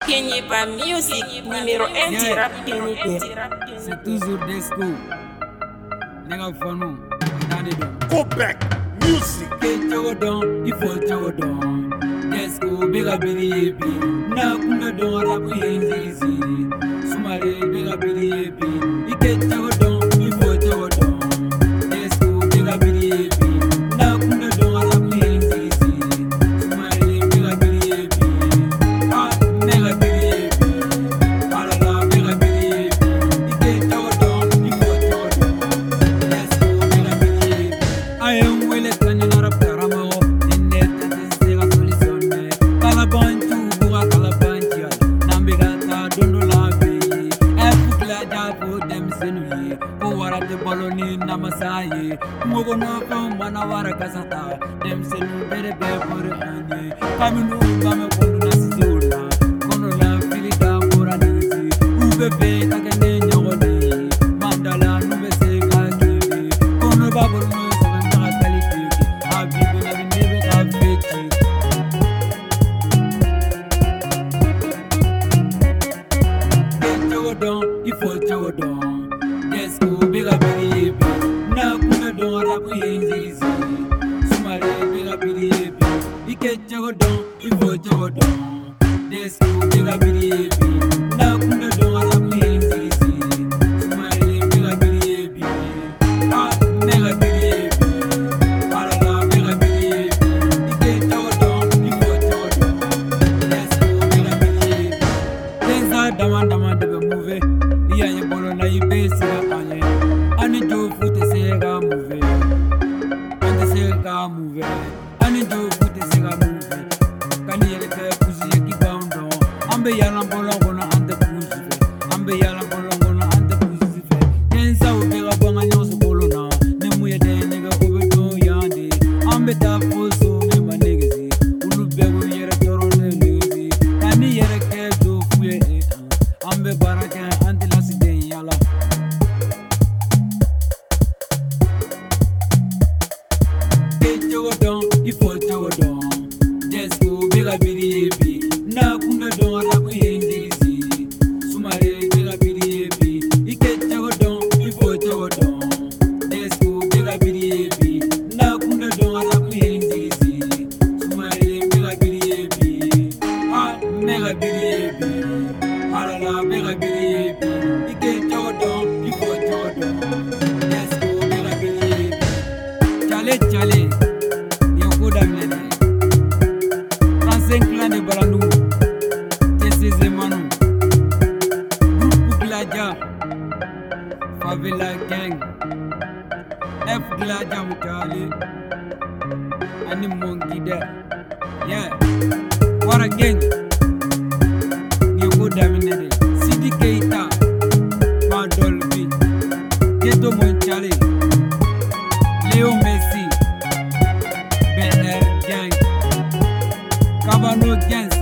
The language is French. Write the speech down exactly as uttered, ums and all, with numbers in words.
Kenny pas music, numéro un du rap unitaire. C'est toujours Desco. Nigga Fano, Nani Don. Go back, music. Get Chagodon, il faut Chagodon. Desco, Bega Billy Ebi. Na Kuna Don, Rabu Yenzi. Sumare, Bega Billy Ebi. Get Chagodon, il faut Chagodon. Desco, Bega Billy Ebi. Na Kuna Don, Rabu Yenzi. Sumare, Bega Billy Ebi. Ah, Mega Billy Ebi. Alala, Bega Billy Ebi. Get Chagodon, il faut Chagodon. Desco, Bega Billy Ebi. I am well at Kanyanara Paramo. In net and Sega Solisone. Calabantu, Bua Calabantia. Nambigata, Dondolabi. Efukla for them Senui. Who are at the Boloni Namasai. Mogono from Manawara Casata. Them Senu Bere Bever Ane. Kaminu Kamakuna Sizula. Konola Filika Moranisi. Ube Takane Yoni. Mandala Nube Sega Kiri. Kono Babu. Il faut Chagodon, Desco, Bega Billy Ebi. Na Kuna Don, Rabu Yenzi. Sumare, Bega Billy Ebi. Ike Chagodon, il faut Chagodon, Desco, Bega Billy Ebi. Na Kuna Don, Rabu Yenzi. Sumare, Bega Billy Ebi. Ah, Mega Billy Ebi. Alala, Bega Billy Ebi. Ike Chagodon, il faut Chagodon, Desco, Bega Billy Ebi. Tenza Dama Dama Debe Move. Yaya bolo na ibesi anye ani jo fute sega move ande sega move ani jo fute sega move kani yele ka kuzi yeki baundo ambe yala bolo ngono ande kuzi ambe yala bolo ngono ande kuzi fe tensa ubega bonga nyoso bolo na ne muye de nega obedo yande ambe ta foso me manegezi ulubego yere toro ne negezi kani yere ke do fuye ambe baraka ande yala Chagodon, il faut Chagodon. Desco, Bega Billy Ebi. Na Kuna Don, Rabu Yenzi. Sumare, Bega Billy Ebi. Ike Chagodon, il faut Chagodon. Desco, Bega Billy Ebi. Na Kuna Don, Rabu Yenzi. Sumare, Bega Billy Ebi. Ah, Mega Billy Ebi. Alala, Bega Billy Ebi. Ike Chagodon, il faut Chagodon. Desco, Bega Billy Ebi. Chale, chale. trente-cinq clans de Balandou, T C Z Manu, Groupe Gladia, Favela Gang, F Gladia Mutali, Ani Mongida, yeah, Wara Gang, Nyoko Daminere, Sidi Keita, Madolbi, Geto Monchale, Leo Messi, B R Gang. Cabano Gens,